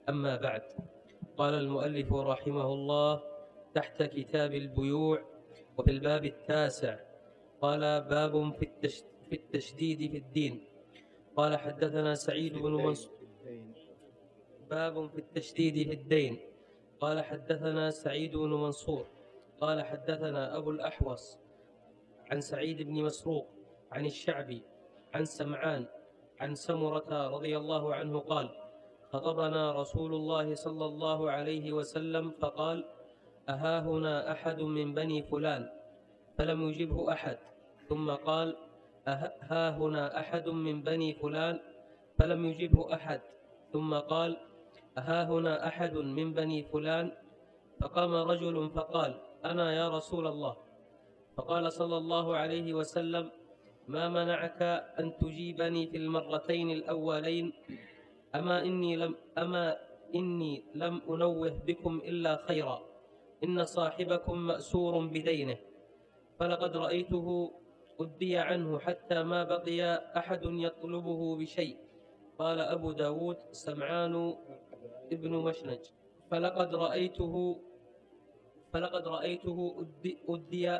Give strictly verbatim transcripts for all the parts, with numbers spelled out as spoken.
أما بعد. قال المؤلف رحمه الله تحت كتاب البيوع وفي الباب التاسع قال باب في التشديد في الدين. قال حدثنا سعيد بن منصور باب في التشديد في الدين. قال حدثنا سعيد بن منصور قال حدثنا أبو الأحوص عن سعيد بن مسروق عن الشعبي عن سمعان عن سمرة رضي الله عنه قال خطبنا رسول الله صلى الله عليه وسلم فقال أهاهنا أحد من بني فلان؟ فلم يجبه أحد. ثم قال أهاهنا أحد من بني فلان؟ فلم يجبه أحد. ثم قال أهاهنا أحد من بني فلان؟ فقام رجل فقال أنا يا رسول الله. فقال صلى الله عليه وسلم ما منعك أن تجيبني في المرتين الأولين؟ أما إني لم, أما إني لم أنوه بكم إلا خيرا، إن صاحبكم مأسور بدينه، فلقد رأيته أدي عنه حتى ما بقي أحد يطلبه بشيء. قال أبو داود سمعان ابن مشنج فلقد رأيته فلقد رأيته أدي, أدي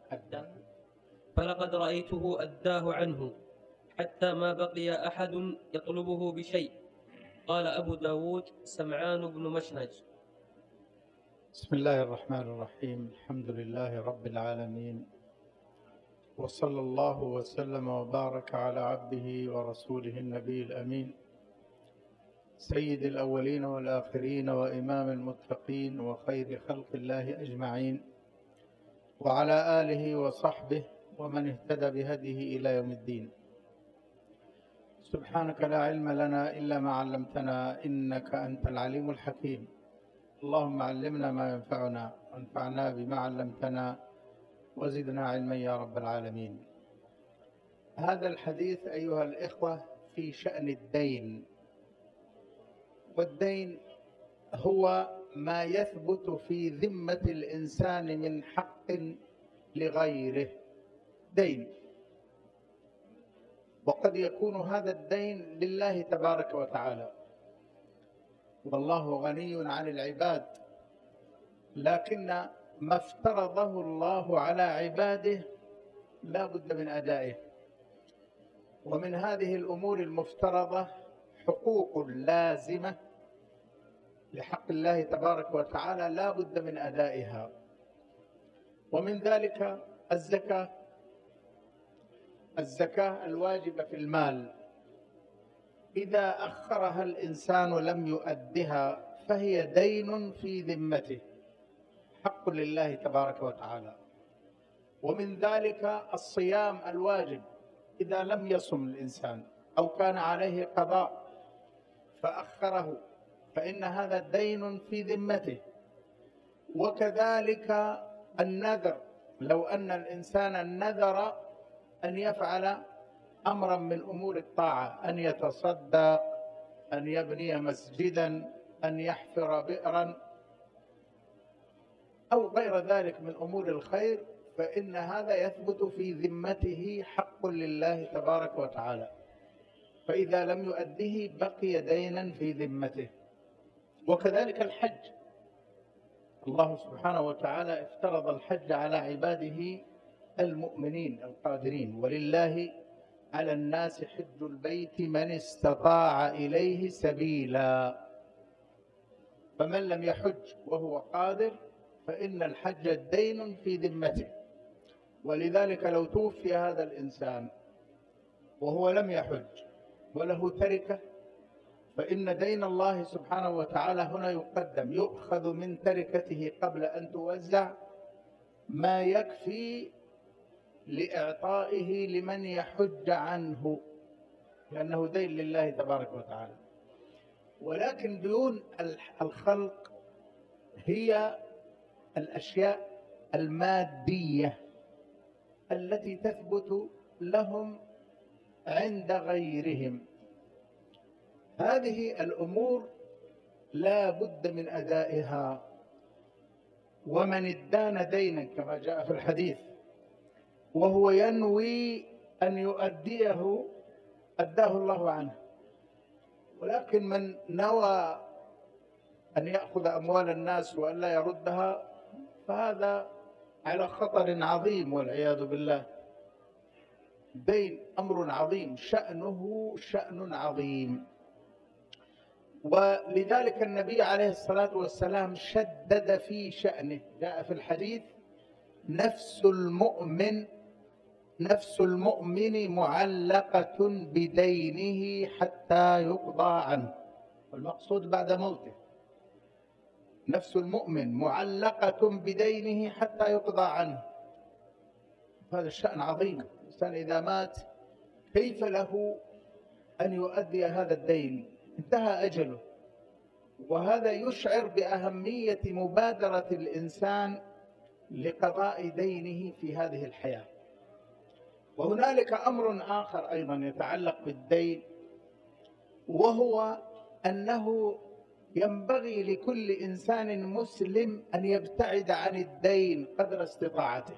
فلقد رأيته أداه عنه حتى ما بقي أحد يطلبه بشيء. قال أبو داود سمعان بن مشنج. بسم الله الرحمن الرحيم. الحمد لله رب العالمين، وصلى الله وسلم وبارك على عبده ورسوله النبي الأمين سيد الأولين والآخرين وإمام المتقين وخير خلق الله أجمعين، وعلى آله وصحبه ومن اهتدى بهديه إلى يوم الدين. سبحانك لا علم لنا إلا ما علمتنا إنك أنت العليم الحكيم. اللهم علمنا ما ينفعنا وانفعنا بما علمتنا وزدنا علما يا رب العالمين. هذا الحديث أيها الإخوة في شأن الدين، والدين هو ما يثبت في ذمة الإنسان من حق لغيره دين، وقد يكون هذا الدين لله تبارك وتعالى، والله غني عن العباد، لكن ما افترضه الله على عباده لا بد من أدائه. ومن هذه الأمور المفترضة حقوق لازمة لحق الله تبارك وتعالى لا بد من أدائها، ومن ذلك الزكاة. الزكاة الواجبة في المال إذا أخرها الإنسان لم يؤدها فهي دين في ذمته، حق لله تبارك وتعالى. ومن ذلك الصيام الواجب إذا لم يصم الإنسان أو كان عليه قضاء فأخره فإن هذا دين في ذمته. وكذلك النذر، لو أن الإنسان نذر أن يفعل أمرا من أمور الطاعة، أن يتصدق، أن يبني مسجدا، أن يحفر بئرا أو غير ذلك من أمور الخير، فإن هذا يثبت في ذمته حق لله تبارك وتعالى، فإذا لم يؤديه بقي دينا في ذمته. وكذلك الحج، الله سبحانه وتعالى افترض الحج على عباده المؤمنين القادرين، ولله على الناس حج البيت من استطاع إليه سبيلا، فمن لم يحج وهو قادر فإن الحج دين في ذمته. ولذلك لو توفي هذا الإنسان وهو لم يحج وله تركة فإن دين الله سبحانه وتعالى هنا يقدم، يؤخذ من تركته قبل أن توزع ما يكفي لإعطائه لمن يحج عنه، لأنه دين لله تبارك وتعالى. ولكن ديون الخلق هي الأشياء المادية التي تثبت لهم عند غيرهم، هذه الأمور لا بد من أدائها. ومن ادان دينا كما جاء في الحديث وهو ينوي أن يؤديه أداه الله عنه، ولكن من نوى أن يأخذ أموال الناس وأن لا يردها، فهذا على خطر عظيم والعياذ بالله. الدين أمر عظيم، شأنه شأن عظيم، ولذلك النبي عليه الصلاة والسلام شدد في شأنه. جاء في الحديث: نفس المؤمن نفس المؤمن معلقة بدينه حتى يقضى عنه، والمقصود بعد موته. نفس المؤمن معلقة بدينه حتى يقضى عنه. هذا الشأن عظيم. الإنسان إذا مات كيف له أن يؤدي هذا الدين؟ انتهى أجله. وهذا يشعر بأهمية مبادرة الإنسان لقضاء دينه في هذه الحياة. وهنالك أمر آخر أيضا يتعلق بالدين، وهو أنه ينبغي لكل إنسان مسلم أن يبتعد عن الدين قدر استطاعته.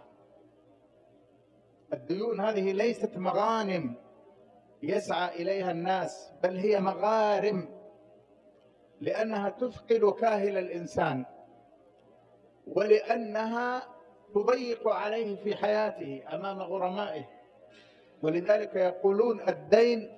الديون هذه ليست مغانم يسعى إليها الناس، بل هي مغارم، لأنها تثقل كاهل الإنسان، ولأنها تضيق عليه في حياته أمام غرمائه. ولذلك يقولون: الدين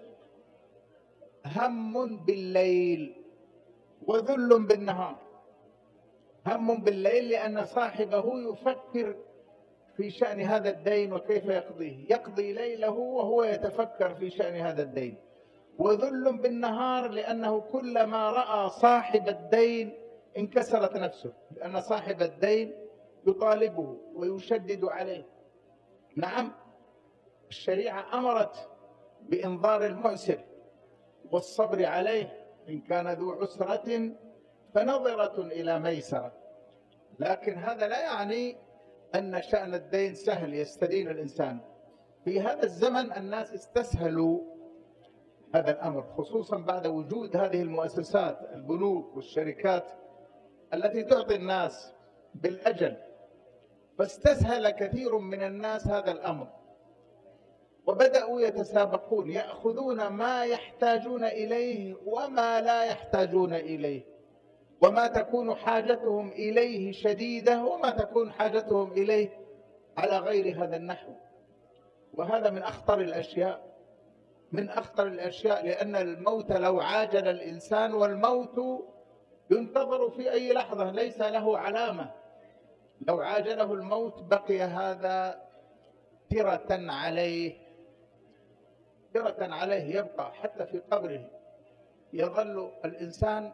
هم بالليل وذل بالنهار. هم بالليل لأن صاحبه يفكر في شأن هذا الدين وكيف يقضيه، يقضي ليله وهو يتفكر في شأن هذا الدين. وذل بالنهار لأنه كلما رأى صاحب الدين انكسرت نفسه، لأن صاحب الدين يطالبه ويشدد عليه. نعم، الشريعة أمرت بإنظار المعسر والصبر عليه، إن كان ذو عسرة فنظرة إلى ميسرة. لكن هذا لا يعني أن شأن الدين سهل يستدين الإنسان. في هذا الزمن الناس استسهلوا هذا الأمر، خصوصا بعد وجود هذه المؤسسات، البنوك والشركات التي تعطي الناس بالأجل، فاستسهل كثير من الناس هذا الأمر، وبدأوا يتسابقون، يأخذون ما يحتاجون إليه وما لا يحتاجون إليه، وما تكون حاجتهم إليه شديدة وما تكون حاجتهم إليه على غير هذا النحو. وهذا من أخطر الأشياء، من أخطر الأشياء، لأن الموت لو عاجل الإنسان، والموت ينتظر في أي لحظة ليس له علامة، لو عاجله الموت بقي هذا ترة عليه، ترة عليه، يبقى حتى في قبره يظل الإنسان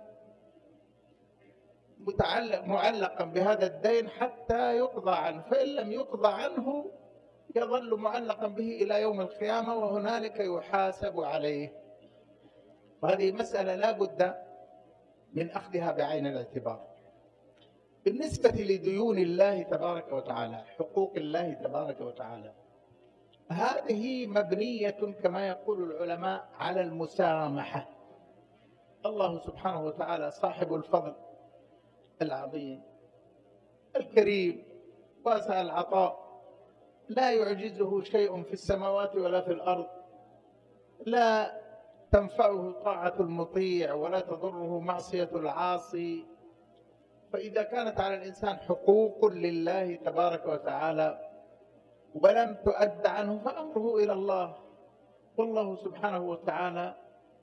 متعلق معلقا بهذا الدين حتى يقضى عنه، فإن لم يقضى عنه يظل معلقا به إلى يوم القيامة، وهنالك يحاسب عليه. وهذه مسألة لا بد من أخذها بعين الاعتبار. بالنسبة لديون الله تبارك وتعالى، حقوق الله تبارك وتعالى، هذه مبنية كما يقول العلماء على المسامحة. الله سبحانه وتعالى صاحب الفضل العظيم الكريم واسع العطاء، لا يعجزه شيء في السماوات ولا في الأرض، لا تنفعه طاعة المطيع ولا تضره معصية العاصي. فإذا كانت على الإنسان حقوق لله تبارك وتعالى ولم تؤد عنه فأمره إلى الله، والله سبحانه وتعالى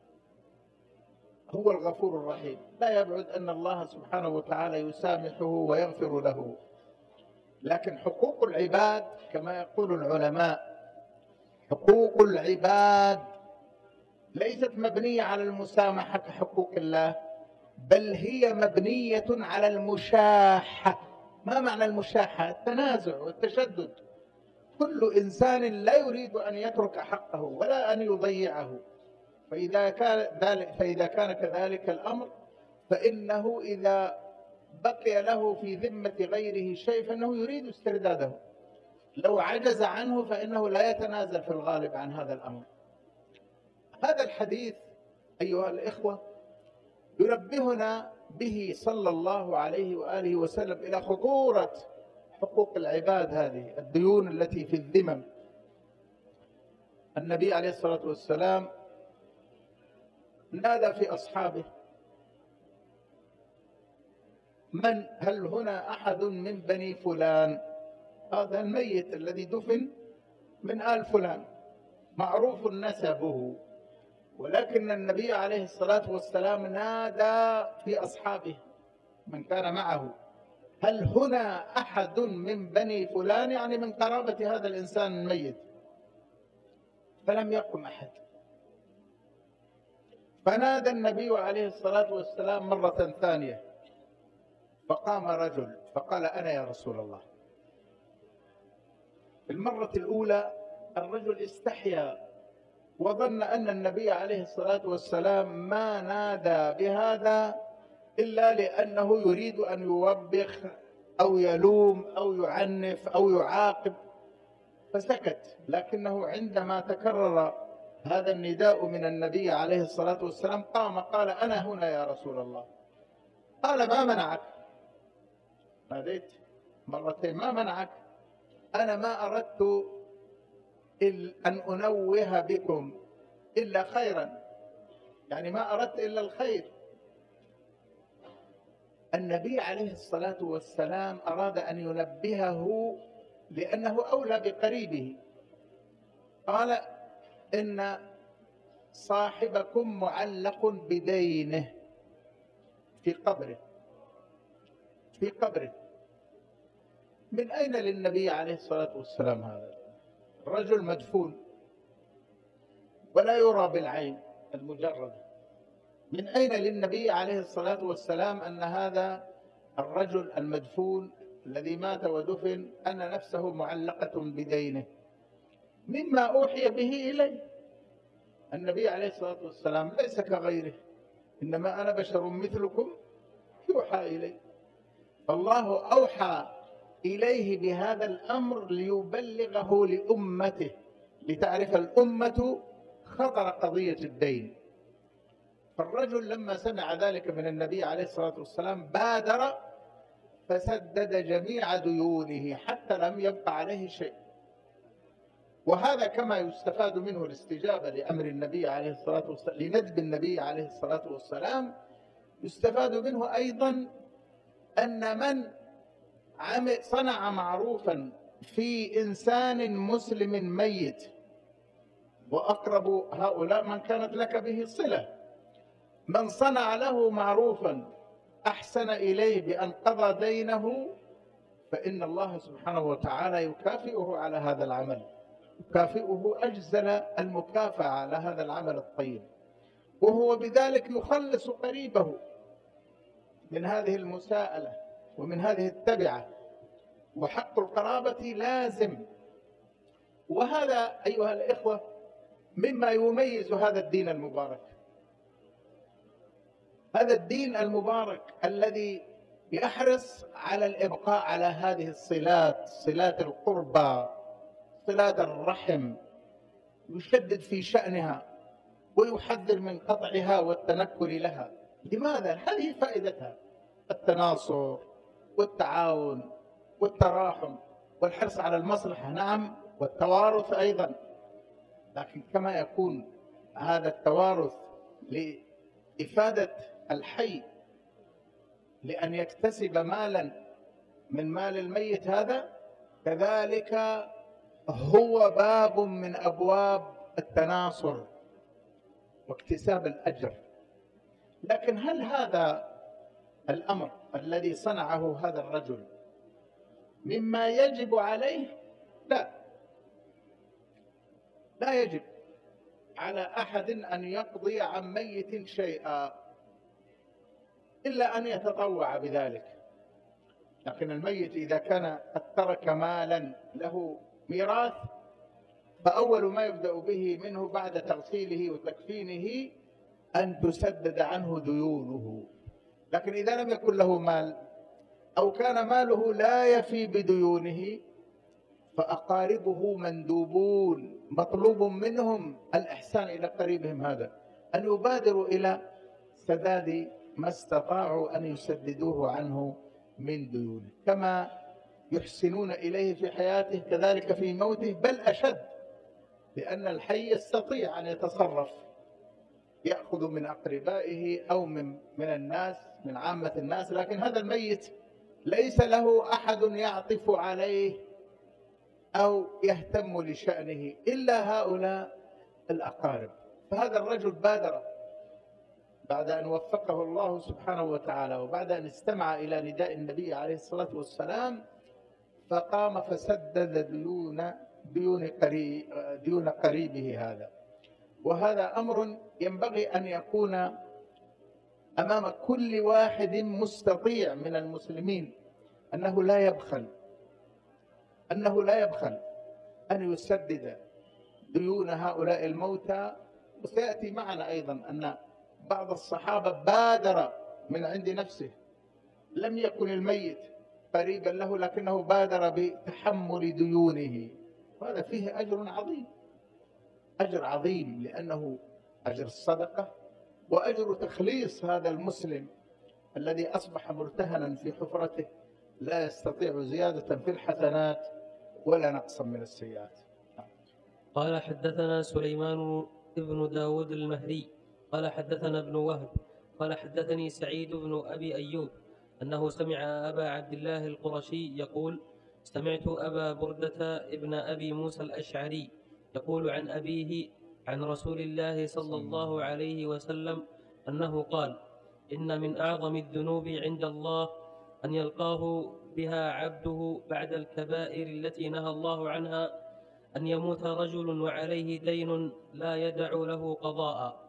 هو الغفور الرحيم. لا يبعد أن الله سبحانه وتعالى يسامحه ويغفر له. لكن حقوق العباد كما يقول العلماء، حقوق العباد ليست مبنية على المسامحة كحقوق الله، بل هي مبنية على المشاحة. ما معنى المشاحة؟ التنازع والتشدد. كل إنسان لا يريد أن يترك حقه ولا أن يضيعه، فإذا كان ذلك فإذا كان كذلك الأمر، فإنه إذا بقي له في ذمة غيره شيء فإنه يريد استرداده. لو عجز عنه فإنه لا يتنازل في الغالب عن هذا الأمر. هذا الحديث أيها الإخوة ينبهنا به صلى الله عليه وآله وسلم إلى خطورة حقوق العباد، هذه الديون التي في الذمم. النبي عليه الصلاة والسلام نادى في أصحابه من هل هنا أحد من بني فلان؟ هذا الميت الذي دفن من آل فلان معروف نسبه، ولكن النبي عليه الصلاة والسلام نادى في أصحابه من كان معه: هل هنا أحد من بني فلان؟ يعني من قرابة هذا الإنسان الميت. فلم يقم أحد. فنادى النبي عليه الصلاة والسلام مرة ثانية، فقام رجل فقال: أنا يا رسول الله. في المرة الأولى الرجل استحيا وظن أن النبي عليه الصلاة والسلام ما نادى بهذا إلا لأنه يريد أن يوبخ أو يلوم أو يعنف أو يعاقب، فسكت. لكنه عندما تكرر هذا النداء من النبي عليه الصلاة والسلام قام قال: أنا هنا يا رسول الله. قال: ما منعك؟ ناديت مرتين، ما منعك؟ أنا ما أردت أن أنوه بكم إلا خيرا، يعني ما أردت إلا الخير. النبي عليه الصلاة والسلام أراد أن ينبهه لأنه أولى بقريبه. قال: إن صاحبكم معلق بدينه في قبره، في قبره. من أين للنبي عليه الصلاة والسلام هذا؟ الرجل مدفون ولا يرى بالعين المجردة. من أين للنبي عليه الصلاة والسلام أن هذا الرجل المدفون الذي مات ودفن أن نفسه معلقة بدينه؟ مما أوحي به إليه. النبي عليه الصلاة والسلام ليس كغيره، إنما أنا بشر مثلكم يوحى إلي. الله أوحى إليه بهذا الأمر ليبلغه لأمته، لتعرف الأمة خطر قضية الدين. فالرجل لما سمع ذلك من النبي عليه الصلاة والسلام بادر فسدد جميع ديونه حتى لم يبقى عليه شيء. وهذا كما يستفاد منه الاستجابة لأمر النبي عليه الصلاة والسلام، لندب النبي عليه الصلاة والسلام، يستفاد منه أيضا أن من صنع معروفا في إنسان مسلم ميت، وأقرب هؤلاء من كانت لك به صلة، من صنع له معروفا أحسن إليه بأن قضى دينه، فإن الله سبحانه وتعالى يكافئه على هذا العمل، يكافئه أجزل المكافأة على هذا العمل الطيب، وهو بذلك يخلص قريبه من هذه المساءلة ومن هذه التبعة. وحق القرابة لازم. وهذا أيها الإخوة مما يميز هذا الدين المبارك، هذا الدين المبارك الذي يحرص على الإبقاء على هذه الصلات، صلات القربى، صلات الرحم، يشدد في شأنها ويحذر من قطعها والتنكر لها. لماذا؟ هذه فائدتها: التناصر والتعاون والتراحم والحرص على المصلحة، نعم، والتوارث أيضا. لكن كما يكون هذا التوارث لإفادة الحي لأن يكتسب مالا من مال الميت، هذا كذلك هو باب من أبواب التناصر واكتساب الأجر. لكن هل هذا الأمر الذي صنعه هذا الرجل مما يجب عليه؟ لا، لا يجب على أحد أن يقضي عن ميت شيئا إلا أن يتطوع بذلك. لكن الميت إذا كان قد ترك مالا له ميراث، فأول ما يبدأ به منه بعد تغسيله وتكفينه أن تسدد عنه ديونه. لكن إذا لم يكن له مال أو كان ماله لا يفي بديونه، فأقاربه مندوبون، مطلوب منهم الإحسان إلى قريبهم، هذا أن يبادروا إلى سداد ما استطاعوا أن يسددوه عنه من ديونه، كما يحسنون إليه في حياته كذلك في موته، بل أشد، لأن الحي يستطيع أن يتصرف يأخذ من أقربائه أو من من الناس، من عامة الناس، لكن هذا الميت ليس له أحد يعطف عليه أو يهتم لشأنه إلا هؤلاء الأقارب. فهذا الرجل بادر بعد أن وفقه الله سبحانه وتعالى، وبعد أن استمع إلى نداء النبي عليه الصلاة والسلام، فقام فسدد ديون ديون قريب ديون قريبه هذا. وهذا أمر ينبغي أن يكون أمام كل واحد مستطيع من المسلمين، أنه لا يبخل أنه لا يبخل أن يسدد ديون هؤلاء الموتى. وسيأتي معنا أيضا أن بعض الصحابة بادر من عند نفسه، لم يكن الميت قريبا له لكنه بادر بتحمل ديونه، وهذا فيه أجر عظيم، أجر عظيم، لأنه أجر الصدقة وأجر تخليص هذا المسلم الذي أصبح مرتهنا في حفرته لا يستطيع زيادة في الحسنات ولا نقصا من السيئات. قال حدثنا سليمان بن داود المهري قال حدثنا ابن وهب قال حدثني سعيد بن أبي أيوب أنه سمع أبا عبد الله القرشي يقول سمعت أبا بردة ابن أبي موسى الأشعري يقول عن أبيه عن رسول الله صلى الله عليه وسلم أنه قال إن من أعظم الذنوب عند الله أن يلقاه بها عبده بعد الكبائر التي نهى الله عنها أن يموت رجل وعليه دين لا يدع له قضاء.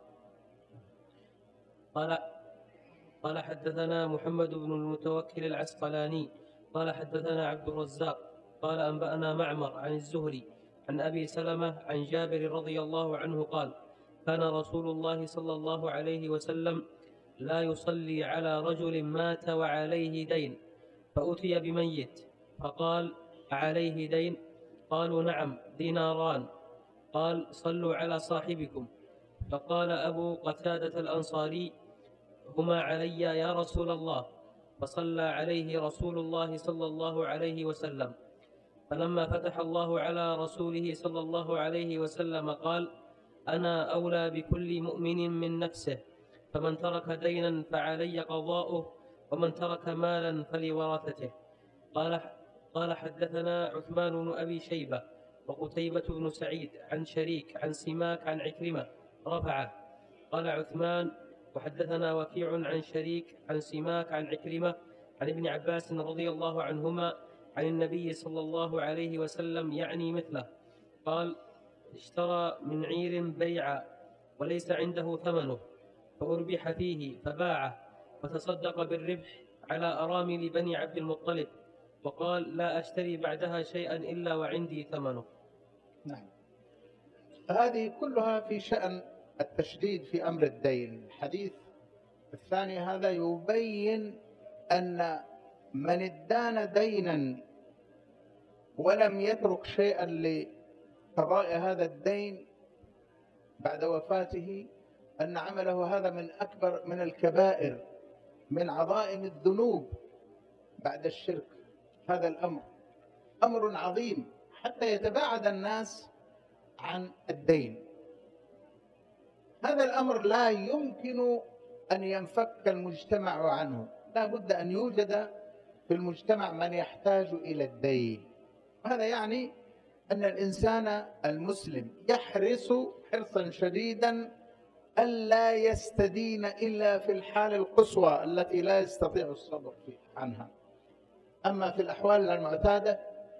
قال قال حدثنا محمد بن المتوكل العسقلاني قال حدثنا عبد الرزاق قال أنبأنا معمر عن الزهري عن أبي سلمة عن جابر رضي الله عنه قال كان رسول الله صلى الله عليه وسلم لا يصلي على رجل مات وعليه دين، فأتي بميت فقال أعليه دين؟ قالوا نعم ديناران. قال صلوا على صاحبكم. فقال أبو قتادة الأنصاري هما علي يا رسول الله، فصلى عليه رسول الله صلى الله عليه وسلم. فلما فتح الله على رسوله صلى الله عليه وسلم قال أنا أولى بكل مؤمن من نفسه، فمن ترك دينا فعلي قضاؤه، ومن ترك مالا فلورثته. قال قال حدثنا عثمان بن أبي شيبة وقتيبة بن سعيد عن شريك عن سماك عن عكرمة رفعه. قال عثمان وحدثنا وكيع عن شريك عن سماك عن عكرمة عن ابن عباس رضي الله عنهما عن النبي صلى الله عليه وسلم يعني مثله. قال اشترى من عير بيعا وليس عنده ثمنه فأربح فيه فباعه وتصدق بالربح على أرامل بني عبد المطلب، وقال لا أشتري بعدها شيئا إلا وعندي ثمنه. نعم. هذه كلها في شأن التشديد في أمر الدين. الحديث الثاني هذا يبين أن من ادان دينا ولم يترك شيئا لقضاء هذا الدين بعد وفاته أن عمله هذا من أكبر من الكبائر، من عظائم الذنوب بعد الشرك. هذا الأمر أمر عظيم حتى يتباعد الناس عن الدين. هذا الأمر لا يمكن أن ينفك المجتمع عنه، لا بد أن يوجد في المجتمع من يحتاج إلى الدين. هذا يعني أن الإنسان المسلم يحرص حرصا شديدا ألا يستدين إلا في الحال القصوى التي لا يستطيع الصبر عنها. أما في الأحوال المعتادة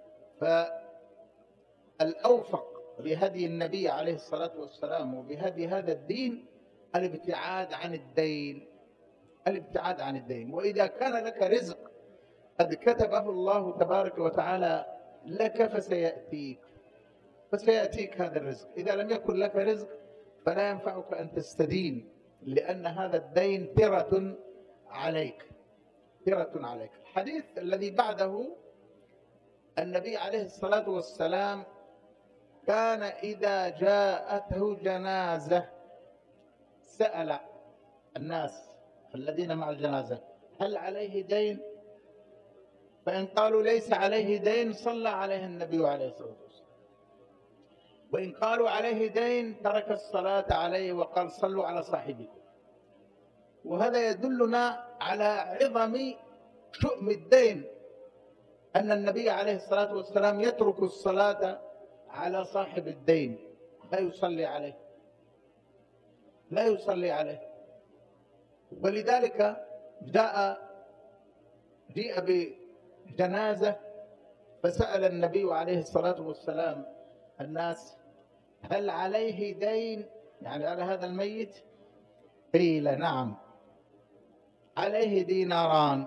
فالأوفق بهدي النبي عليه الصلاة والسلام وبهدي هذا الدين الابتعاد عن الدين، الابتعاد عن الدين. وإذا كان لك رزق قد كتبه الله تبارك وتعالى لك فسيأتيك فسيأتيك هذا الرزق. إذا لم يكن لك رزق فلا ينفعك أن تستدين، لأن هذا الدين ترة عليك ترة عليك. الحديث الذي بعده النبي عليه الصلاة والسلام كان إذا جاءته جنازة سأل الناس الذين مع الجنازة هل عليه دين؟ فإن قالوا ليس عليه دين صلى عليه النبي عليه الصلاة والسلام. وإن قالوا عليه دين ترك الصلاة عليه وقال صلوا على صاحبكم. وهذا يدلنا على عظم شؤم الدين، أن النبي عليه الصلاة والسلام يترك الصلاة على صاحب الدين، لا يصلي عليه، لا يصلي عليه. ولذلك جاء جيء بجنازة فسأل النبي عليه الصلاة والسلام الناس هل عليه دين، يعني على هذا الميت؟ قيل نعم، عليه ديناران.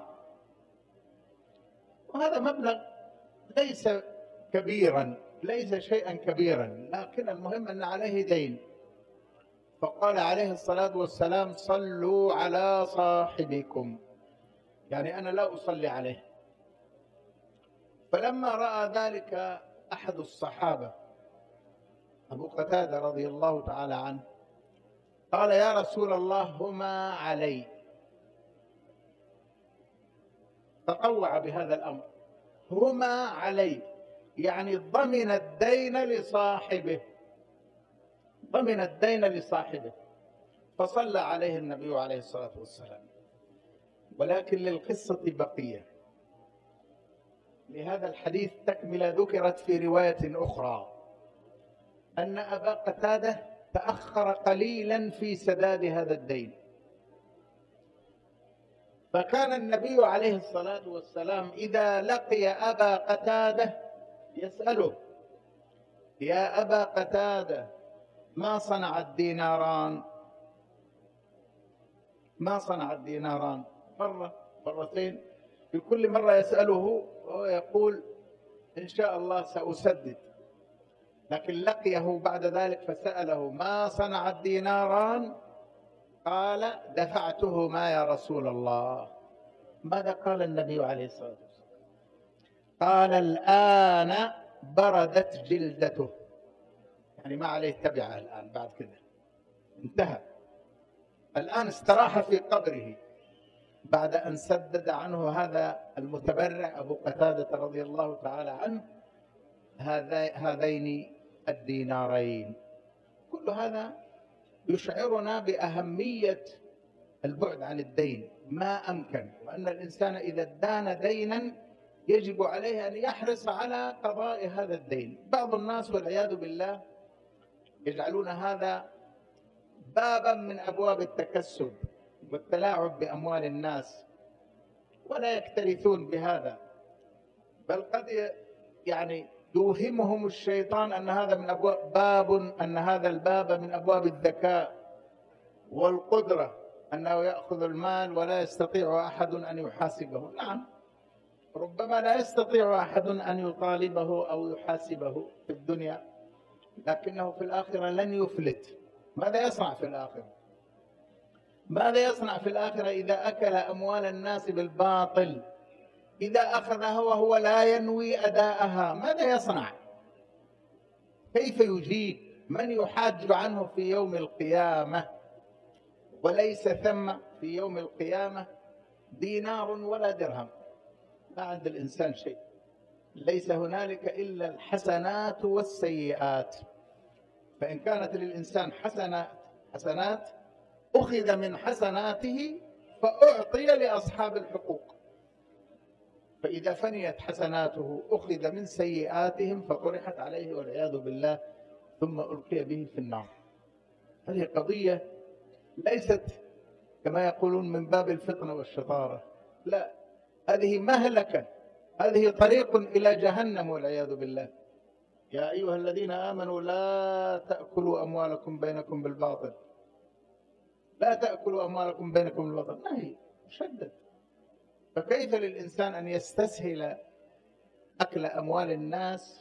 وهذا مبلغ ليس كبيرا، ليس شيئا كبيرا، لكن المهم أن عليه دين. فقال عليه الصلاة والسلام صلوا على صاحبكم، يعني أنا لا أصلي عليه. فلما رأى ذلك أحد الصحابة أبو قتادة رضي الله تعالى عنه قال يا رسول الله هما علي، تطوع بهذا الأمر، هما علي، يعني ضمن الدين لصاحبه، ضمن الدين لصاحبه. فصلى عليه النبي عليه الصلاة والسلام. ولكن للقصة بقية، لهذا الحديث تكملة ذكرت في رواية أخرى أن أبا قتادة تأخر قليلا في سداد هذا الدين، فكان النبي عليه الصلاة والسلام إذا لقي أبا قتادة يسأله يا أبا قتادة ما صنع الديناران؟ ما صنع الديناران؟ مرة مرتين، في كل مرة يسأله وهو يقول إن شاء الله سأسدد. لكن لقيه بعد ذلك فسأله ما صنع الديناران؟ قال دفعتهما يا رسول الله. ماذا قال النبي عليه الصلاة والسلام؟ قال الآن بردت جلدته، يعني ما عليه تبعه الآن، بعد كده انتهى، الآن استراح في قبره بعد أن سدد عنه هذا المتبرع أبو قتادة رضي الله تعالى عنه هذين الدينارين. كل هذا يشعرنا بأهمية البعد عن الدين ما أمكن، وأن الإنسان إذا دان دينا يجب عليه أن يحرص على قضاء هذا الدين. بعض الناس والعياذ بالله يجعلون هذا بابا من أبواب التكسب والتلاعب بأموال الناس، ولا يكترثون بهذا، بل قد يعني يوهمهم الشيطان أن هذا من أبواب باب أن هذا الباب من أبواب الذكاء والقدرة، أنه يأخذ المال ولا يستطيع أحد أن يحاسبه. نعم، ربما لا يستطيع أحد أن يطالبه أو يحاسبه في الدنيا، لكنه في الآخرة لن يفلت. ماذا يصنع في الآخرة؟ ماذا يصنع في الآخرة إذا أكل أموال الناس بالباطل؟ إذا أخذها وهو لا ينوي أداءها ماذا يصنع؟ كيف يجيب؟ من يحاج عنه في يوم القيامة؟ وليس ثم في يوم القيامة دينار ولا درهم، ما عند الإنسان شيء، ليس هنالك إلا الحسنات والسيئات. فإن كانت للإنسان حسنات حسنات أخذ من حسناته فأعطي لأصحاب الحقوق، فإذا فنيت حسناته أخذ من سيئاتهم فطرحت عليه والعياذ بالله ثم ألقي به في النار. هذه قضية ليست كما يقولون من باب الفطنة والشطارة، لا، هذه مهلكة، هذه طريق إلى جهنم والعياذ بالله. يا أيها الذين آمنوا لا تأكلوا أموالكم بينكم بالباطل، لا تأكلوا أموالكم بينكم بالباطل، نهي مشدد. فكيف للإنسان أن يستسهل أكل أموال الناس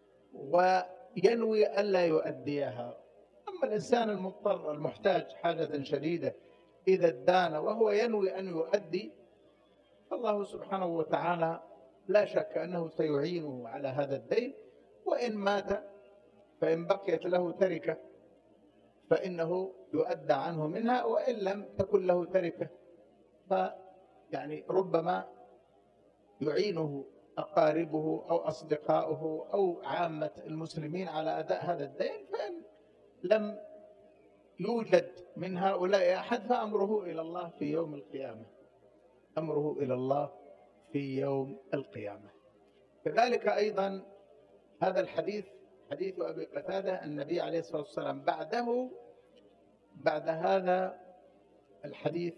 وينوي ألا يؤديها؟ أما الإنسان المضطر المحتاج حاجة شديدة إذا ادان وهو ينوي أن يؤدي، فالله سبحانه وتعالى لا شك أنه سيعينه على هذا الدين. وإن مات فإن بقيت له تركة فإنه يؤدى عنه منها، وإن لم تكن له تركة فيعني ربما يعينه أقاربه أو أصدقائه أو عامة المسلمين على أداء هذا الدين، فإن لم يوجد من هؤلاء أحد فأمره إلى الله في يوم القيامة، أمره إلى الله في يوم القيامة. كذلك أيضا هذا الحديث حديث أبي قتادة، النبي عليه الصلاة والسلام بعده بعد هذا الحديث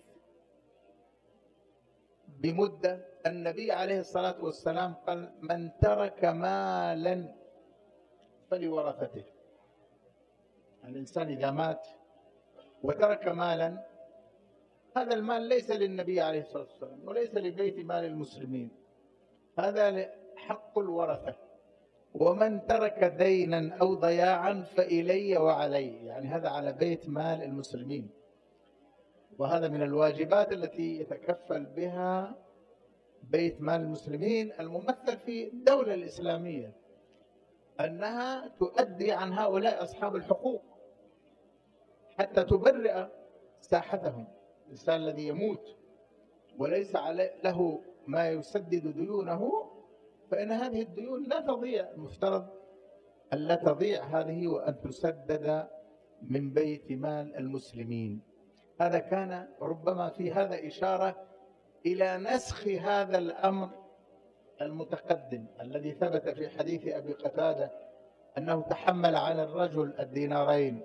بمدة النبي عليه الصلاة والسلام قال: من ترك مالا فلورثته. الإنسان إذا مات وترك مالا، هذا المال ليس للنبي عليه الصلاة والسلام وليس لبيت مال المسلمين، هذا حق الورثة. ومن ترك دينا أو ضياعا فإلي وعلي، يعني هذا على بيت مال المسلمين. وهذا من الواجبات التي يتكفل بها بيت مال المسلمين الممثل في الدولة الإسلامية، أنها تؤدي عن هؤلاء أصحاب الحقوق حتى تبرئ ساحتهم. الإنسان الذي يموت وليس له ما يسدد ديونه، فإن هذه الديون لا تضيع، المفترض أن لا تضيع هذه وأن تسدد من بيت مال المسلمين. هذا كان ربما في هذا إشارة إلى نسخ هذا الأمر المتقدم الذي ثبت في حديث أبي قتادة أنه تحمل عن الرجل الدينارين،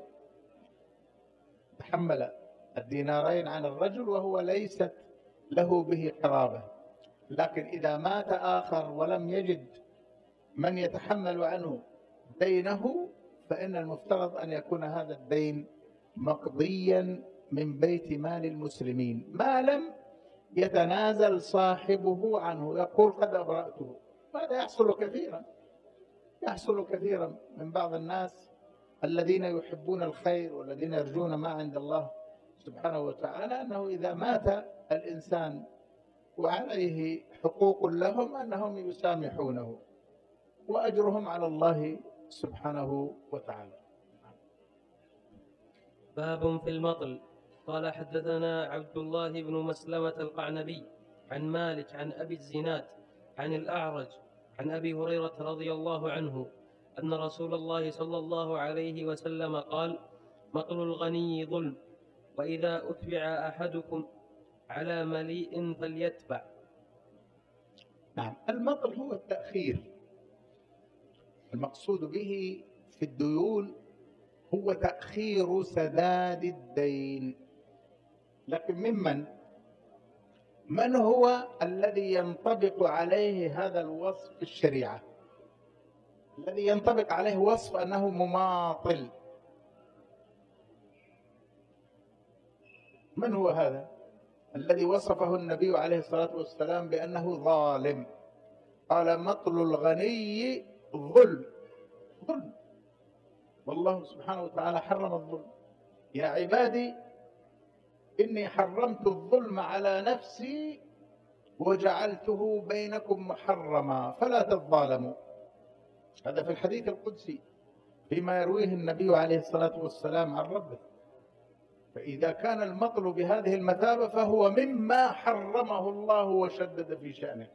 تحمل الدينارين عن الرجل وهو ليست له به قرابة، لكن إذا مات آخر ولم يجد من يتحمل عنه دينه، فإن المفترض أن يكون هذا الدين مقضيا من بيت مال المسلمين ما لم يتنازل صاحبه عنه، يقول قد أبرأته. هذا يحصل كثيرا، يحصل كثيرا من بعض الناس الذين يحبون الخير والذين يرجون ما عند الله سبحانه وتعالى، أنه إذا مات الإنسان وعليه حقوق لهم أنهم يسامحونه، وأجرهم على الله سبحانه وتعالى. باب في المطل. قال: حدثنا عبد الله بن مسلمة القعنبي عن مالك عن أبي الزناد عن الأعرج عن أبي هريرة رضي الله عنه أن رسول الله صلى الله عليه وسلم قال: مطل الغني ظلم، وإذا أتبع أحدكم على مليء فليتبع. نعم، المطل هو التأخير، المقصود به في الديون هو تأخير سداد الدين. لكن ممن من هو الذي ينطبق عليه هذا الوصف في الشريعة؟ الذي ينطبق عليه وصف أنه مماطل، من هو هذا الذي وصفه النبي عليه الصلاة والسلام بأنه ظالم؟ قال: مطل الغني ظلم. ظلم، والله سبحانه وتعالى حرم الظلم. يا عبادي إني حرمت الظلم على نفسي وجعلته بينكم محرما فلا تظالموا. هذا في الحديث القدسي فيما يرويه النبي عليه الصلاة والسلام عن ربه. فإذا كان المطل بهذه المثابة فهو مما حرمه الله وشدد في شأنه.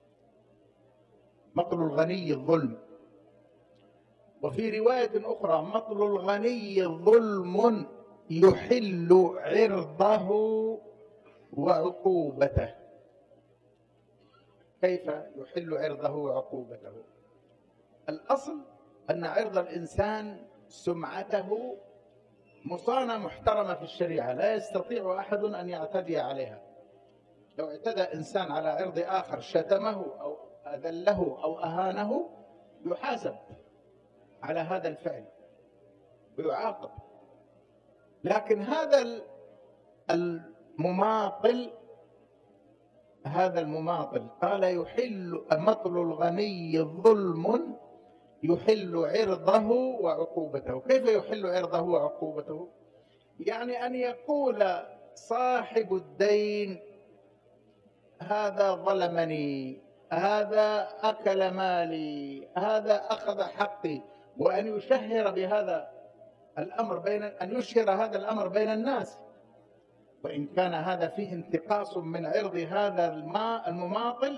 مطل الغني الظلم. وفي رواية أخرى: مطل الغني ظلم يحل عرضه وعقوبته. كيف يحل عرضه وعقوبته؟ الأصل أن عرض الإنسان سمعته مصانة محترمة في الشريعة، لا يستطيع أحد أن يعتدي عليها. لو اعتدى إنسان على عرض آخر، شتمه أو أذله أو أهانه، يحاسب على هذا الفعل ويعاقب. لكن هذا المماطل هذا المماطل قال: يحل مطل الغني ظلم يحل عرضه وعقوبته. كيف يحل عرضه وعقوبته؟ يعني أن يقول صاحب الدين: هذا ظلمني، هذا أكل مالي، هذا أخذ حقي، وأن يشهر بهذا الأمر بين أن يشهر هذا الأمر بين الناس. وإن كان هذا فيه انتقاص من عرض هذا الماء المماطل،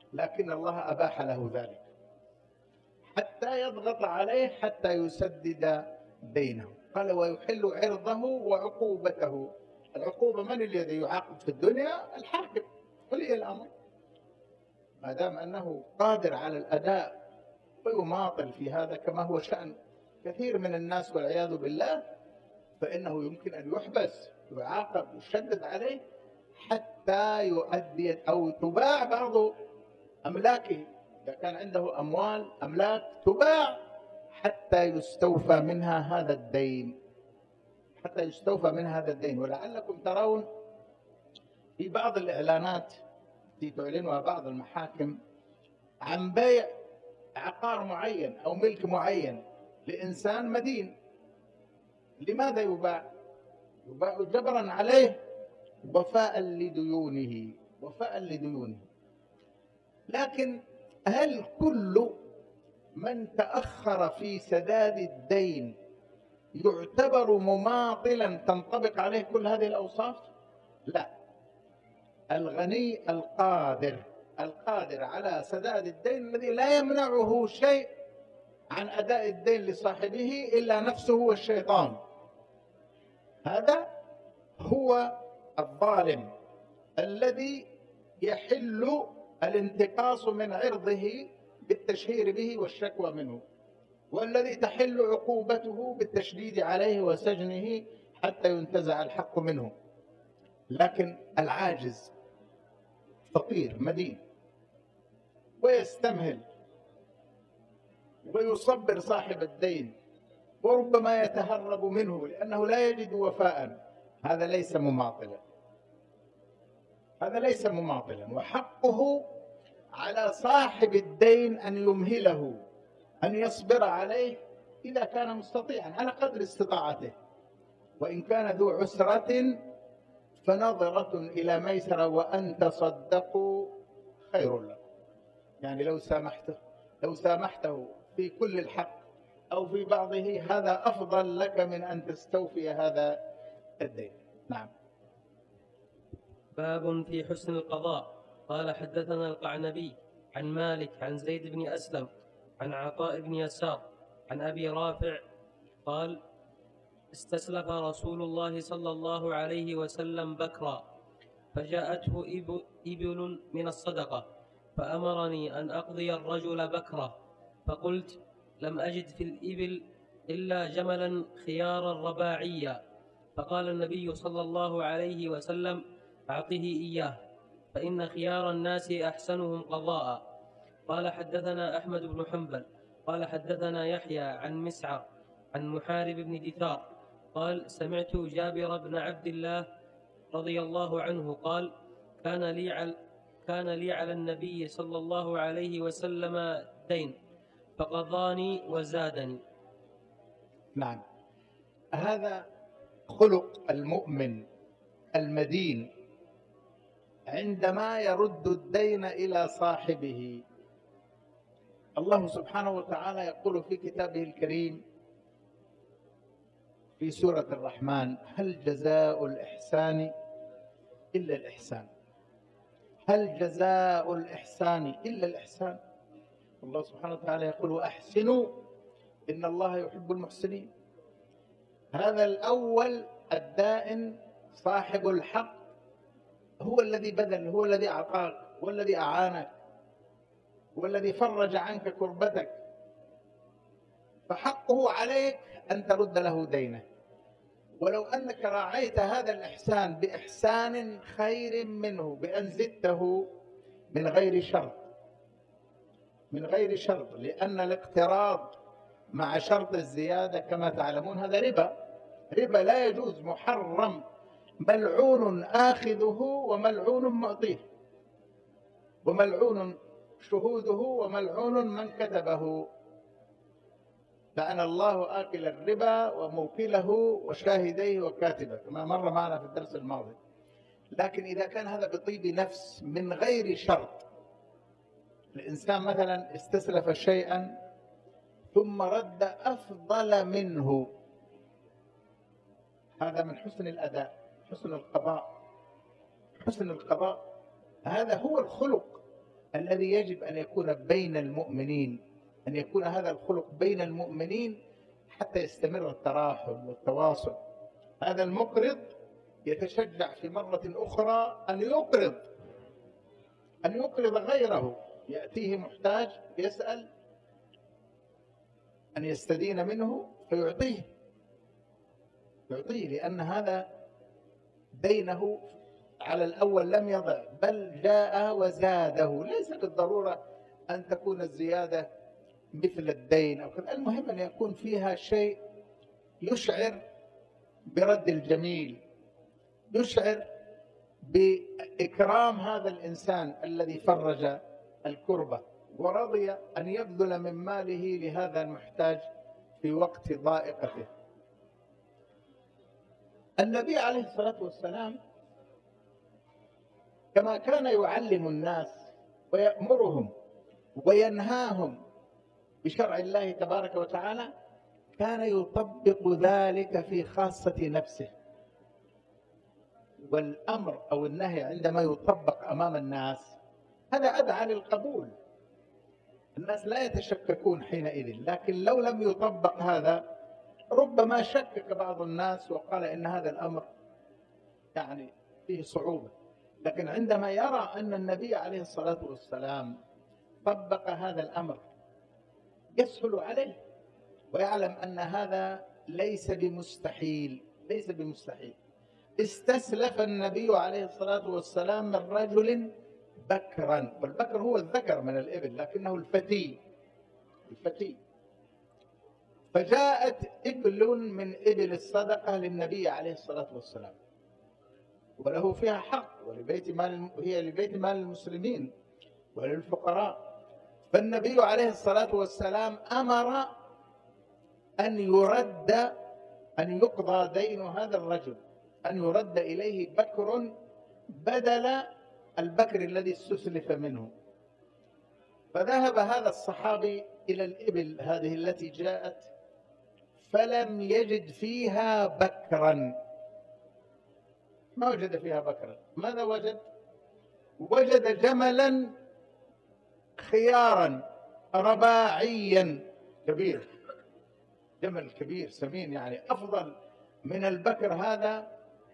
لكن الله أباح له ذلك حتى يضغط عليه حتى يسدد دينه. قال ويحل عرضه وعقوبته. العقوبة من الذي يعاقب في الدنيا؟ الحاكم ولي الأمر، ما دام أنه قادر على الأداء ويماطل في هذا كما هو شأن كثير من الناس والعياذ بالله، فإنه يمكن أن يحبس ويعاقب ويشدد عليه حتى يؤدي أو تباع بعض أملاكه. إذا كان عنده أموال أملاك تباع حتى يستوفى منها هذا الدين، حتى يستوفى من هذا الدين. ولعلكم ترون في بعض الإعلانات التي تعلنها بعض المحاكم عن بيع عقار معين أو ملك معين لإنسان مدين. لماذا يباع؟ يباع جبرا عليه وفاء لديونه، وفاء لديونه. لكن هل كل من تأخر في سداد الدين يعتبر مماطلا تنطبق عليه كل هذه الأوصاف؟ لا. الغني القادر القادر على سداد الدين الذي لا يمنعه شيء عن أداء الدين لصاحبه إلا نفسه والشيطان، هذا هو الظالم الذي يحل الانتقاص من عرضه بالتشهير به والشكوى منه، والذي تحل عقوبته بالتشديد عليه وسجنه حتى ينتزع الحق منه. لكن العاجز فقير مدين ويستمهل ويصبر صاحب الدين وربما يتهرب منه لأنه لا يجد وفاء، هذا ليس مماطلا، هذا ليس مماطلا. وحقه على صاحب الدين أن يمهله، أن يصبر عليه إذا كان مستطيعا على قدر استطاعته، وإن كان ذو عسرة فنظرة إلى ميسرة وأن تصدقوا خير لكم. يعني لو سامحته لو سامحته في كل الحق أو في بعضه هذا أفضل لك من أن تستوفي هذا الدين. نعم. باب في حسن القضاء. قال حدثنا القعنبي عن مالك عن زيد بن أسلم عن عطاء بن يسار عن أبي رافع قال استسلف رسول الله صلى الله عليه وسلم بكرا فجاءته إبل من الصدقة فأمرني أن أقضي الرجل بكرة، فقلت لم أجد في الإبل إلا جملا خيارا رباعيا، فقال النبي صلى الله عليه وسلم أعطه إياه فإن خيار الناس أحسنهم قضاء. قال حدثنا أحمد بن حنبل قال حدثنا يحيى عن مسعر عن محارب بن دثار قال سمعت جابر بن عبد الله رضي الله عنه قال كان لي على كان لي على النبي صلى الله عليه وسلم دين فقضاني وزادني. نعم. هذا خلق المؤمن المدين عندما يرد الدين إلى صاحبه. الله سبحانه وتعالى يقول في كتابه الكريم في سورة الرحمن هل جزاء الإحسان إلا الإحسان، هل جزاء الإحسان إلا الإحسان. الله سبحانه وتعالى يقول وأحسنوا إن الله يحب المحسنين. هذا الأول الدائن صاحب الحق هو الذي بذل، هو الذي أعطاك، هو الذي أعانك، هو الذي فرج عنك كربتك، فحقه عليك أن ترد له دينه. ولو أنك راعيت هذا الإحسان بإحسان خير منه بأن زدته من غير شرط، من غير شرط، لأن الاقتراض مع شرط الزيادة كما تعلمون هذا ربا، ربا لا يجوز، محرم، ملعون آخذه وملعون معطيه، وملعون شهوده وملعون من كتبه. لعن الله آكل الربا وموكله وشاهديه وكاتبه كما مر معنا في الدرس الماضي. لكن إذا كان هذا بطيب نفس من غير شرط، الإنسان مثلا استسلف شيئا ثم رد أفضل منه، هذا من حسن الأداء، حسن القضاء، حسن القضاء، هذا هو الخلق الذي يجب أن يكون بين المؤمنين، أن يكون هذا الخلق بين المؤمنين حتى يستمر التراحم والتواصل. هذا المقرض يتشجع في مرة أخرى أن يقرض أن يقرض غيره، يأتيه محتاج يسأل أن يستدين منه فيعطيه يعطيه لأن هذا دينه على الأول لم يضع، بل جاء وزاده. ليس بالضرورة أن تكون الزيادة مثل الدين أو كذا، المهم أن يكون فيها شيء يشعر برد الجميل، يشعر بإكرام هذا الإنسان الذي فرج الكربة ورضي أن يبذل من ماله لهذا المحتاج في وقت ضائقته. النبي عليه الصلاة والسلام كما كان يعلم الناس ويأمرهم وينهاهم بشرع الله تبارك وتعالى، كان يطبق ذلك في خاصة نفسه. والأمر أو النهي عندما يطبق أمام الناس هذا أدعى للقبول، الناس لا يتشككون حينئذ. لكن لو لم يطبق هذا ربما شكك بعض الناس وقال إن هذا الأمر يعني فيه صعوبة. لكن عندما يرى أن النبي عليه الصلاة والسلام طبق هذا الأمر يسهل عليه، ويعلم أن هذا ليس بمستحيل ليس بمستحيل. استسلف النبي عليه الصلاة والسلام من رجل بكرا، والبكر هو الذكر من الإبل لكنه الفتي الفتي فجاءت إبل من إبل الصدقة للنبي عليه الصلاة والسلام، وله فيها حق، ولبيت مال هي لبيت مال المسلمين وللفقراء. فالنبي عليه الصلاة والسلام أمر أن يرد أن يقضى دين هذا الرجل، أن يرد إليه بكر بدل البكر الذي استسلف منه. فذهب هذا الصحابي إلى الإبل هذه التي جاءت فلم يجد فيها بكرا، ما وجد فيها بكرا. ماذا وجد؟ وجد جملا خيارا رباعيا كبير، جمل كبير سمين، يعني أفضل من البكر هذا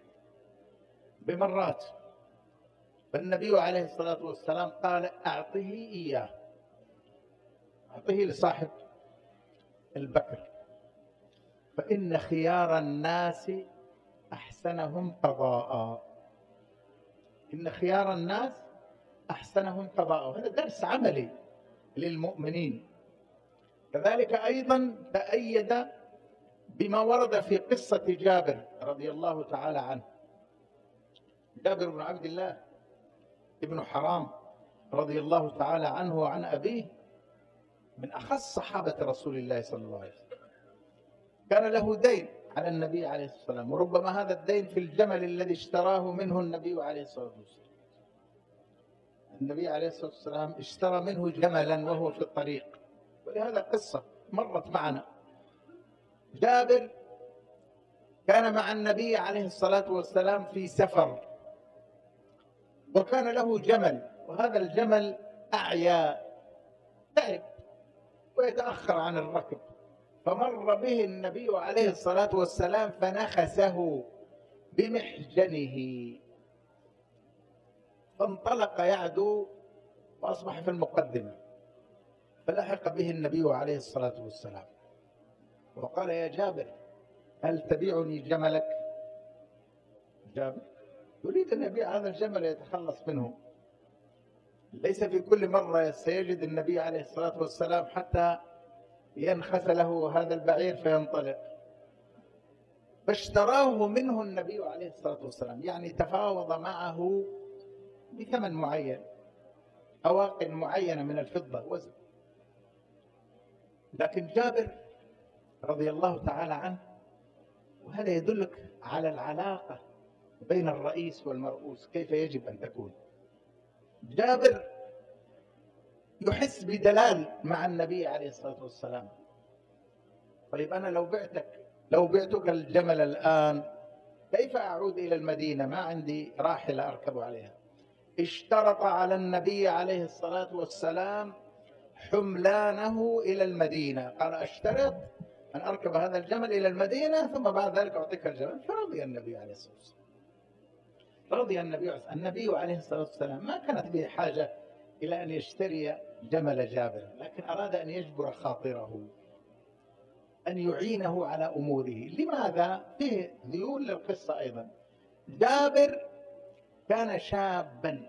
بمرات. فالنبي عليه الصلاة والسلام قال أعطه إياه، أعطه لصاحب البكر، فإن خيار الناس أحسنهم قضاء. إن خيار الناس أحسنهم قضاء، هذا درس عملي للمؤمنين. كذلك أيضا تأيد بما ورد في قصة جابر رضي الله تعالى عنه. جابر بن عبد الله ابن حرام رضي الله تعالى عنه وعن أبيه من أخص صحابة رسول الله صلى الله عليه وسلم. كان له دين على النبي عليه الصلاة والسلام، وربما هذا الدين في الجمل الذي اشتراه منه النبي عليه الصلاة والسلام. النبي عليه الصلاة والسلام اشترى منه جملا وهو في الطريق، ولهذا قصة مرت معنا. جابر كان مع النبي عليه الصلاة والسلام في سفر، وكان له جمل، وهذا الجمل أعيا تعب ويتأخر عن الركب، فمر به النبي عليه الصلاة والسلام فنخسه بمحجنه، فانطلق يعدو وأصبح في المقدمة، فلحق به النبي عليه الصلاة والسلام وقال يا جابر هل تبيعني جملك؟ جابر يريد أن يبيع هذا الجمل يتخلص منه، ليس في كل مرة سيجد النبي عليه الصلاة والسلام حتى ينخس له هذا البعير فينطلق. فاشتراه منه النبي عليه الصلاة والسلام، يعني تفاوض معه بثمن معين، أواق معينة من الفضة وزن. لكن جابر رضي الله تعالى عنه، وهذا يدلك على العلاقة بين الرئيس والمرؤوس كيف يجب أن تكون. جابر يحس بدلال مع النبي عليه الصلاة والسلام. طيب أنا لو بعتك لو بعتك الجمل الآن كيف أعود إلى المدينة؟ ما عندي راحلة أركب عليها، اشترط على النبي عليه الصلاة والسلام حملانه إلى المدينة، قال اشترط أن أركب هذا الجمل إلى المدينة ثم بعد ذلك أعطيك الجمل، فرضي النبي عليه الصلاة والسلام. رضي النبي عليه النبي عليه الصلاة والسلام ما كانت به حاجة إلى أن يشتري جمل جابر، لكن أراد أن يجبر خاطره، أن يعينه على أموره. لماذا؟ فيه ذيول للقصة أيضا. جابر كان شابا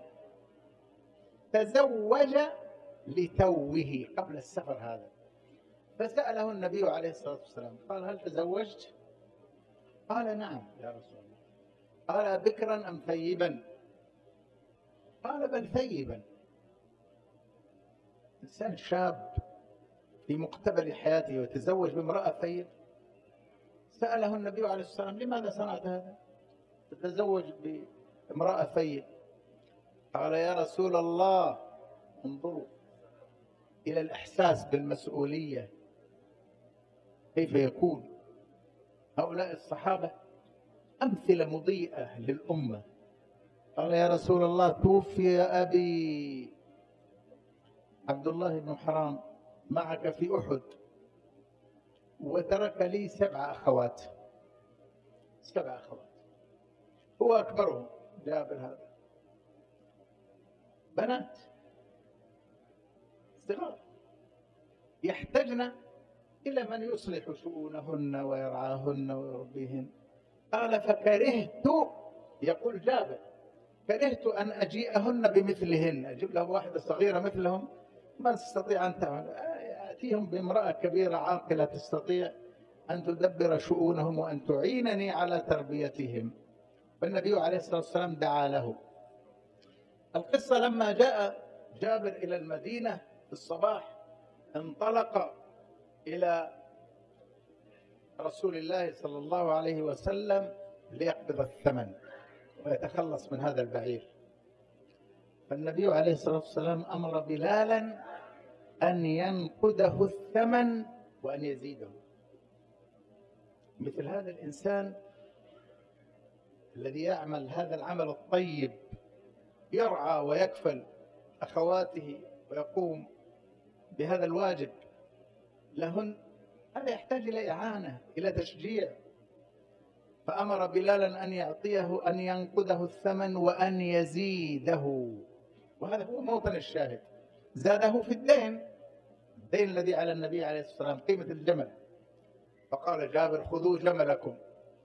تزوج لتوه قبل السفر هذا، فسأله النبي عليه الصلاة والسلام قال هل تزوجت؟ قال نعم يا رسول الله. قال بكرا أم ثيبا؟ قال بل ثيبا. إنسان شاب في مقتبل حياته وتزوج بامرأة ثيب. سأله النبي عليه الصلاة والسلام لماذا صنعت هذا؟ تتزوج بامرأة ثيب. قال يا رسول الله انظروا إلى الإحساس بالمسؤولية كيف يكون. هؤلاء الصحابة أمثلة مضيئة للأمة. قال يا رسول الله توفي أبي عبد الله بن حرام معك في أحد وترك لي سبع أخوات، سبع أخوات هو أكبرهم جابر هذا، بنات صغار يحتاجن إلى من يصلح شؤونهن ويرعاهن ويربيهن. قال فكرهت، يقول جابر كرهت أن أجيئهن بمثلهن، أجيب لهم واحدة صغيرة مثلهم ما تستطيع أن تعمل، أتيهم بامرأة كبيرة عاقلة تستطيع أن تدبر شؤونهم وأن تعينني على تربيتهم. فالنبي عليه الصلاة والسلام دعا له. القصة لما جاء جابر إلى المدينة في الصباح انطلق إلى رسول الله صلى الله عليه وسلم ليقبض الثمن ويتخلص من هذا البعير. فالنبي عليه الصلاة والسلام أمر بلالا أن ينقده الثمن وأن يزيده. مثل هذا الإنسان الذي يعمل هذا العمل الطيب، يرعى ويكفل أخواته ويقوم بهذا الواجب لهن، هذا يحتاج إلى إعانة، إلى تشجيع. فأمر بلالا أن يعطيه أن ينقده الثمن وأن يزيده، وهذا هو موطن الشاهد. زاده في الدين، الدين الذي على النبي عليه الصلاة والسلام قيمة الجمل. فقال جابر خذوا جملكم.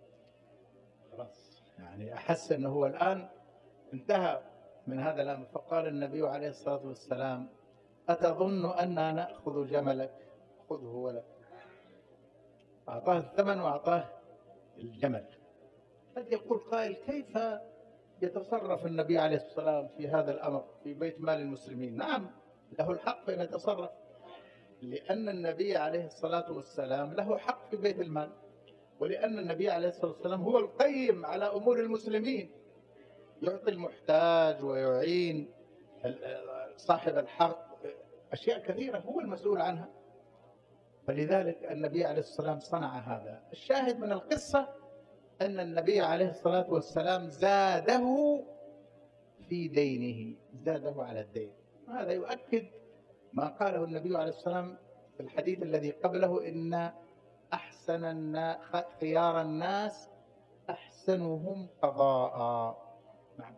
خلاص يعني أحس أنه هو الآن انتهى من هذا الأمر. فقال النبي عليه الصلاة والسلام أتظن أننا نأخذ جملك؟ خذه ولك. أعطاه الثمن وأعطاه الجمل. قد يقول قائل كيف يتصرف النبي عليه الصلاة والسلام في هذا الأمر في بيت مال المسلمين؟ نعم له الحق أن يتصرف، لأن النبي عليه الصلاة والسلام له حق في بيت المال، ولأن النبي عليه الصلاة والسلام هو القيم على أمور المسلمين، يعطي المحتاج ويعين صاحب الحق، أشياء كثيرة هو المسؤول عنها. فلذلك النبي عليه الصلاة والسلام صنع هذا. الشاهد من القصة أن النبي عليه الصلاة والسلام زاده في دينه، زاده على الدين. هذا يؤكد ما قاله النبي عليه الصلاة والسلام في الحديث الذي قبله إن أحسن الناس خيار الناس أحسنهم قضاء. نعم.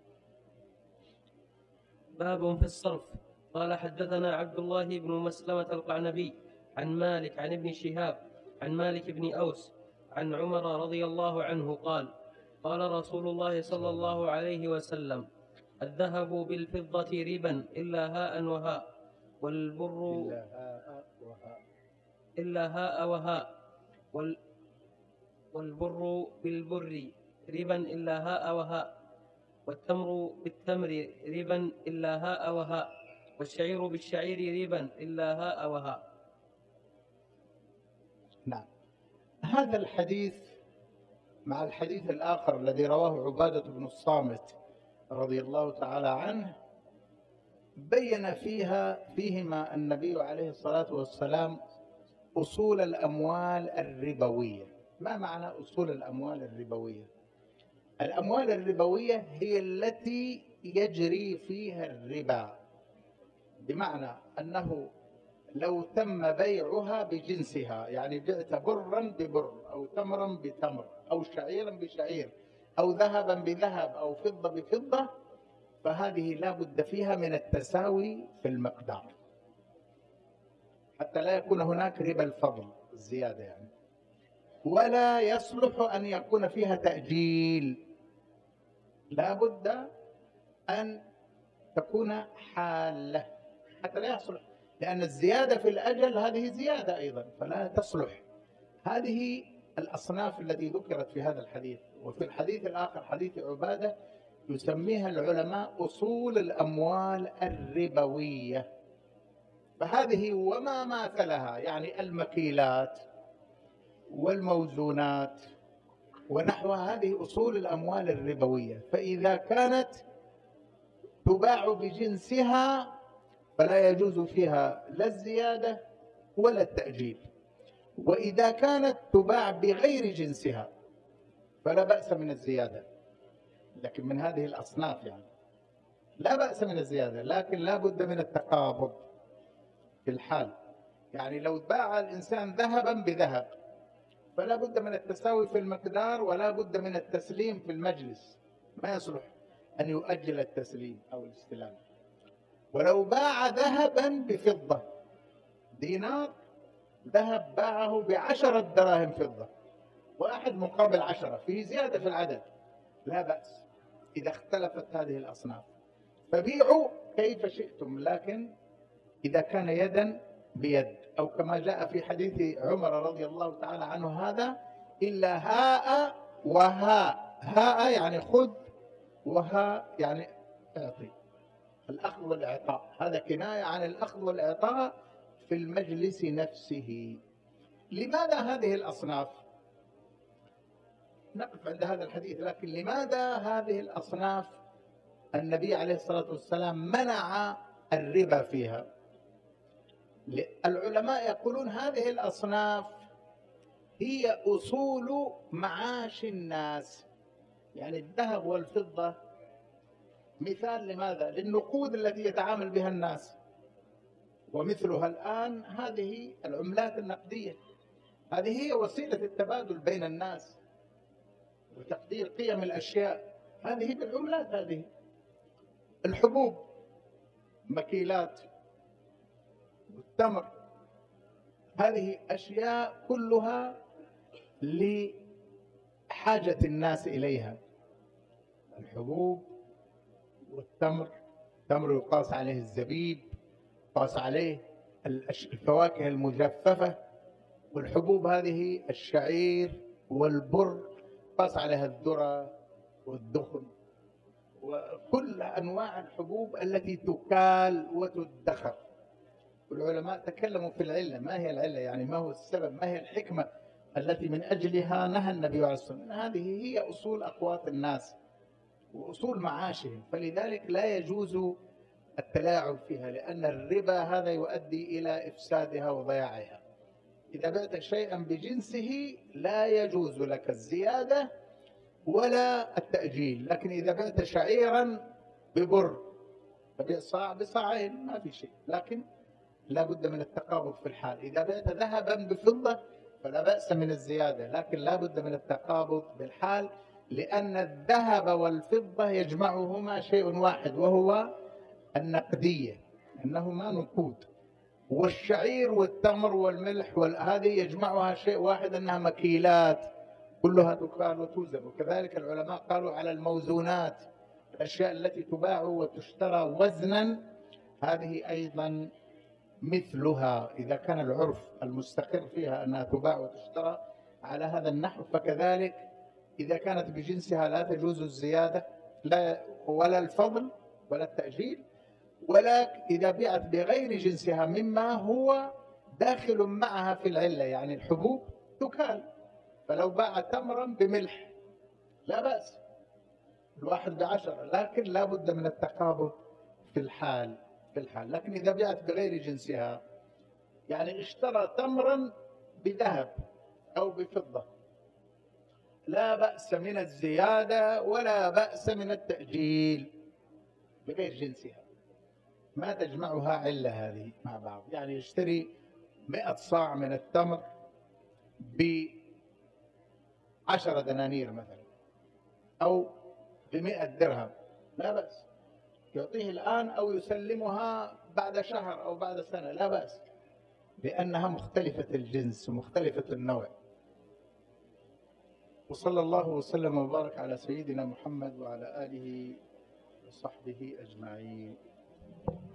باب في الصرف. قال حدثنا عبد الله بن مسلمة القعنبي عن مالك عن ابن شهاب عن مالك بن أوس عن عمر رضي الله عنه قال قال رسول الله صلى الله عليه وسلم الذهب بالفضة ربا إلا هاء وهاء، والبر إلا هاء وهاء، والبر بالبر ربا إلا هاء وهاء، والتمر بالتمر ربا إلا هاء وهاء، والشعير بالشعير ربا إلا هاء وهاء. نعم. هذا الحديث مع الحديث الآخر الذي رواه عبادة بن الصامت رضي الله تعالى عنه بين فيها فيهما النبي عليه الصلاة والسلام أصول الأموال الربوية. ما معنى أصول الأموال الربوية؟ الأموال الربوية هي التي يجري فيها الربا، بمعنى أنه لو تم بيعها بجنسها، يعني بعت برا ببر أو تمرا بتمر أو شعيرا بشعير أو ذهبا بذهب أو فضة بفضة، فهذه لا بد فيها من التساوي في المقدار حتى لا يكون هناك ربا الفضل الزيادة يعني. ولا يصلح أن يكون فيها تأجيل، لا بد أن تكون حالة حتى لا يصلح، لأن الزيادة في الأجل هذه زيادة أيضا فلا تصلح. هذه الأصناف التي ذكرت في هذا الحديث. وفي الحديث الآخر حديث عبادة يسميها العلماء أصول الأموال الربوية، فهذه وما ماثلها، يعني المكيلات والموزونات ونحو هذه أصول الأموال الربوية. فإذا كانت تباع بجنسها فلا يجوز فيها لا الزيادة ولا التأجيل، وإذا كانت تباع بغير جنسها فلا بأس من الزيادة، لكن من هذه الأصناف يعني لا بأس من الزيادة، لكن لا بد من التقابض في الحال. يعني لو باع الإنسان ذهبا بذهب فلا بد من التساوي في المقدار ولا بد من التسليم في المجلس، ما يصلح أن يؤجل التسليم أو الاستلام. ولو باع ذهبا بفضة، دينار ذهب باعه بعشرة دراهم فضة، واحد مقابل عشرة، فيه زيادة في العدد، لا بأس إذا اختلفت هذه الأصناف، فبيعوا كيف شئتم، لكن إذا كان يدا بيد، أو كما جاء في حديث عمر رضي الله تعالى عنه هذا: إلا هاء وهاء، هاء يعني خذ، وهاء يعني اعطي، الأخذ والإعطاء، هذا كناية عن الأخذ والإعطاء في المجلس نفسه. لماذا هذه الأصناف؟ نقف عند هذا الحديث، لكن لماذا هذه الأصناف النبي عليه الصلاة والسلام منع الربا فيها؟ العلماء يقولون هذه الأصناف هي أصول معاش الناس، يعني الذهب والفضة مثال لماذا؟ للنقود التي يتعامل بها الناس، ومثلها الآن هذه العملات النقدية، هذه هي وسيلة التبادل بين الناس وتقدير قيم الأشياء، هذه بالعملات. هذه الحبوب، مكيلات والتمر، هذه أشياء كلها لحاجة الناس إليها. الحبوب والتمر، التمر يقاس عليه الزبيب، يقاس عليه الفواكه المجففة، والحبوب هذه الشعير والبر، يقاس عليها الذرة والدخن وكل أنواع الحبوب التي تكال وتدخر. والعلماء تكلموا في العلة، ما هي العلة، يعني ما هو السبب، ما هي الحكمة التي من أجلها نهى النبي عليه الصلاة والسلام. هذه هي أصول أقوات الناس وأصول معاشهم، فلذلك لا يجوز التلاعب فيها، لأن الربا هذا يؤدي إلى إفسادها وضياعها. إذا بعت شيئا بجنسه لا يجوز لك الزيادة ولا التأجيل، لكن إذا بعت شعيرا ببر فبيع صاع بصاعين ما في شيء، لكن لا بد من التقابض في الحال. إذا بعت ذهبا بفضة فلا بأس من الزيادة، لكن لا بد من التقابض بالحال، لأن الذهب والفضة يجمعهما شيء واحد وهو النقدية، أنهما نقود. والشعير والتمر والملح هذه يجمعها شيء واحد، أنها مكيلات كلها تكال وتوزن. وكذلك العلماء قالوا على الموزونات، الأشياء التي تباع وتشترى وزنا، هذه أيضا مثلها إذا كان العرف المستقر فيها أنها تباع وتشترى على هذا النحو، فكذلك إذا كانت بجنسها لا تجوز الزيادة لا ولا الفضل ولا التأجيل، ولا إذا بيعت بغير جنسها مما هو داخل معها في العلة، يعني الحبوب تكال، فلو باع تمرا بملح لا بأس، الواحد بعشرة، لكن لا بد من التقابض في الحال في الحال. لكن إذا بيعت بغير جنسها، يعني اشترى تمرا بذهب أو بفضة، لا بأس من الزيادة ولا بأس من التأجيل، بغير جنسها، ما تجمعها علة هذه مع بعض. يعني يشتري مئة صاع من التمر بعشرة دنانير مثلا أو بمئة درهم، لا بأس، يعطيه الآن أو يسلمها بعد شهر أو بعد سنة، لا بأس، لأنها مختلفة الجنس ومختلفة النوع. وصلى الله وسلم وبارك على سيدنا محمد وعلى آله وصحبه أجمعين.